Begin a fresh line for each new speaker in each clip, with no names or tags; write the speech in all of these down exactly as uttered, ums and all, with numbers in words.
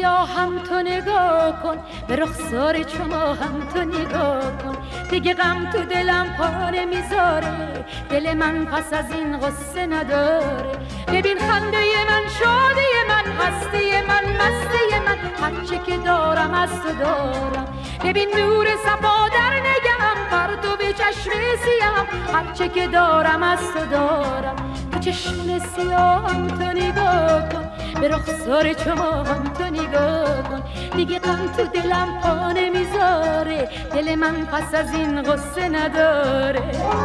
سیاه هم تو نگاه کن، به رخسار شما هم تو نگاه کن. دیگه غم تو دلم پا نمیذاره، دل من پس از این غصه نداره. ببین خنده من، شادی من، هستی من، مستی من، هرچه که دارم از تو دارم. ببین نور صفا در نگم، پرتو به چشم سیام، هرچه که دارم از تو دارم. تو چشم سیام تو نگاه کن، به رخسار شما هم تو نگاه کن. دیگه غم تو دلم پا نمیذاره، دل من پس از این غصه نداره.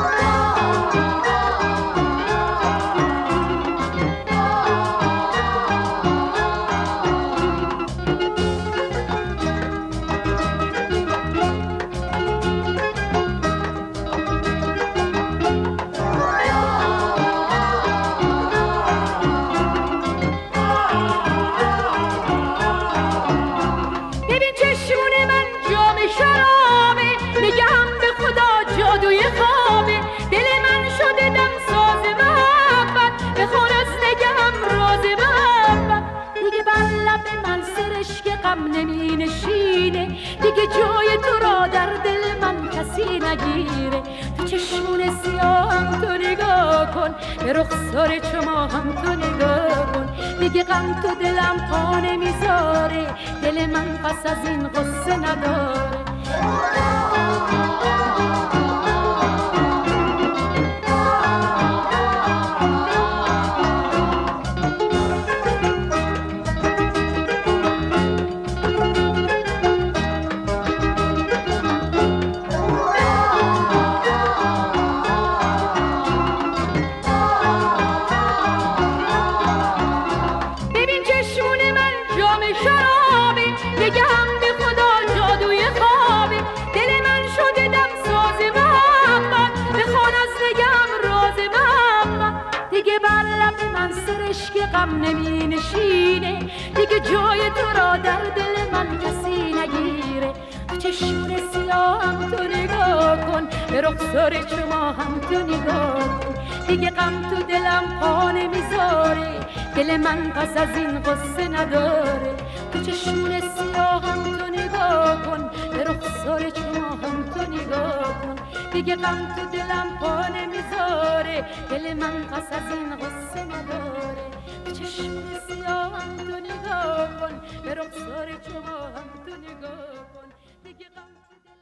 غم نمی نشینه دیگه، جای تو را در دل من کسی نگیره. تو چشمون سیاه تو نگاه کن، به رخسار شما هم تو نگاه کن. دیگه غم تو دلم پا نمیذاره، دل من پس از این غصه نداره. غم نمی نشینه دیگه، جای تو را در دل من کسی نگیره. تو چشمون سیاه هم تو نگاه کن، به رخسار شما هم تو نگاه کن. دیگه غم تو دلم پا نمیذاره، دل من پس از این غصه نداره. تو چشمون سیاه هم تو نگاه کن، به رخسار شما هم تو نگاه کن. دیگه غم تو دلم پا نمیذاره، دل من پس از این غصه نداره. چشم سیاه هم تو نگاه کن، به رخسار شما هم تو نگاه کن. دیگه غم